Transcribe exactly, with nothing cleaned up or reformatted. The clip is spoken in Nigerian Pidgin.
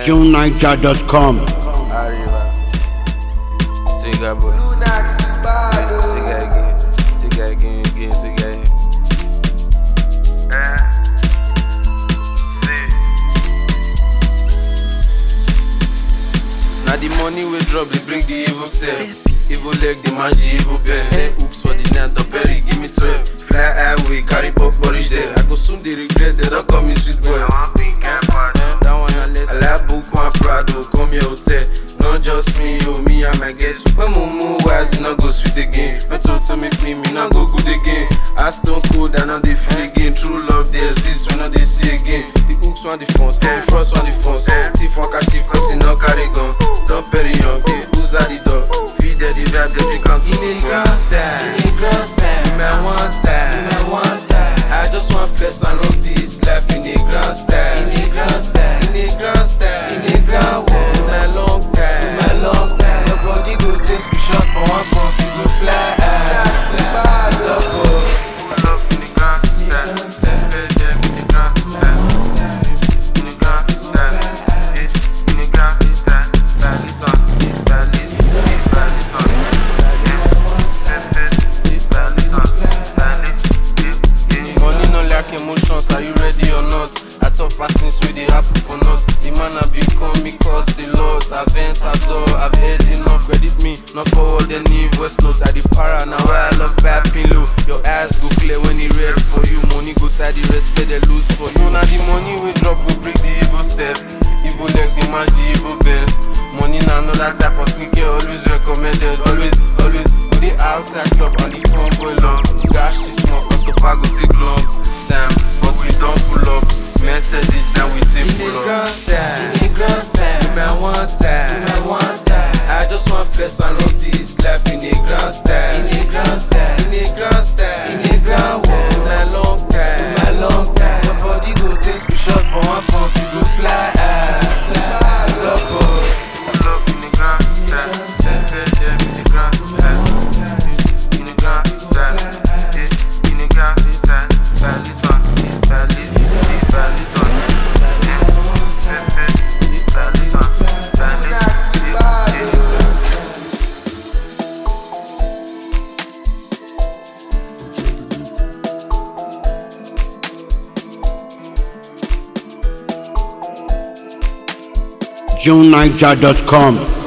June Niger dot com. Arriba. Take that boy. Take that again. Take that again, again, take that again. Eh. See. Now the money we drop, they bring the evil step. Evil leg, they match the evil best. Oops for the net, the berry, give me twelve. Fly highway, carry pop porridge there. I go soon, they regret, they don't call me sweet boy. I like book one Prado, come here hotel. Not just me, you, me and my guests. When mumu wise, not go sweet again. When to make me, me not go good again. I stone cold, I know they feel again. True love, they exist, we know they see again. The hooks want the phones, the frost want the phones. Thief one cash thief, cause he no carry gun. Don't bury young, okay, who's at the door? Feed the vibe, they drink out to the grand style. In the grand style, in my one time, in my one time. I just want flex and rock this life in the grand style. In the grand style, in the grand style, in the grand style. In my long time, in my long time. Nobody go take screenshot for one cup, you go fly. Emotions, are you ready or not? I talk past things where they happen for not. The man I become me cause the lot. I've bent, I've done, I've heard enough. Credit me, not forward any voice notes. I the para now where I love bad pillow. Your eyes go clear when he read for you. Money go tidy, respect they lose for you. So now the money we drop will break the evil step. Evil leg, they match the evil best. Money now another type of skincare, always recommended. Always, always, on the outside club on the convoy long. Gosh, this smoke, cause the park go take long time, but we don't pull up. Mercedes, now we take pull up. In the grand style, in the grand style, in my one time, in my one time. I just want flex and rock this life in the grand style, in the grand style, in the grand style, in the grand style. In my long time, in my long time. Nobody go take screenshot for one pump, you go fly high, fly love us. Pull up in the grand style, in the grand style, in the grand style, in the grand style. June Niger dot com.